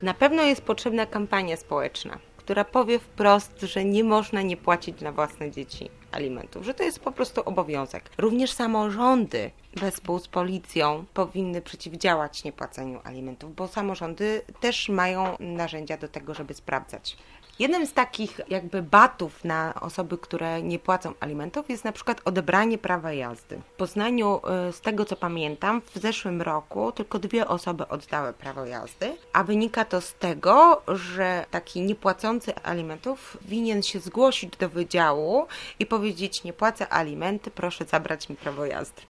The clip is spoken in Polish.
Na pewno jest potrzebna kampania społeczna, która powie wprost, że nie można nie płacić na własne dzieci alimentów, że to jest po prostu obowiązek. Również samorządy wespół z policją powinny przeciwdziałać niepłaceniu alimentów, bo samorządy też mają narzędzia do tego, żeby sprawdzać. Jednym z takich jakby batów na osoby, które nie płacą alimentów jest na przykład odebranie prawa jazdy. W Poznaniu, z tego co pamiętam, w zeszłym roku tylko 2 osoby oddały prawo jazdy, a wynika to z tego, że taki niepłacący alimentów winien się zgłosić do wydziału i powiedzieć: nie płacę alimenty, proszę zabrać mi prawo jazdy.